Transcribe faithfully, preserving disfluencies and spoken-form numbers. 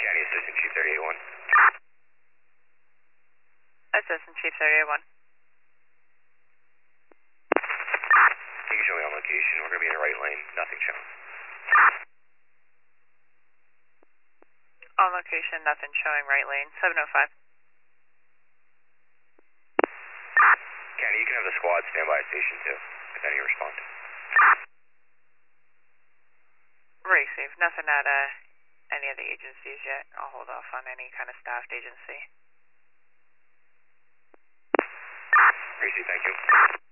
County Assistant Chief thirty-eight one. Assistant Chief thirty-eight one. You can show me on location. We're going to be in the right lane. Nothing shown. On location, nothing showing right lane. seven oh five. County, you can have the squad stand by station two, if any respond. Receive. Nothing at uh, any of the agencies yet. I'll hold off on any kind of staffed agency. Receive, thank you.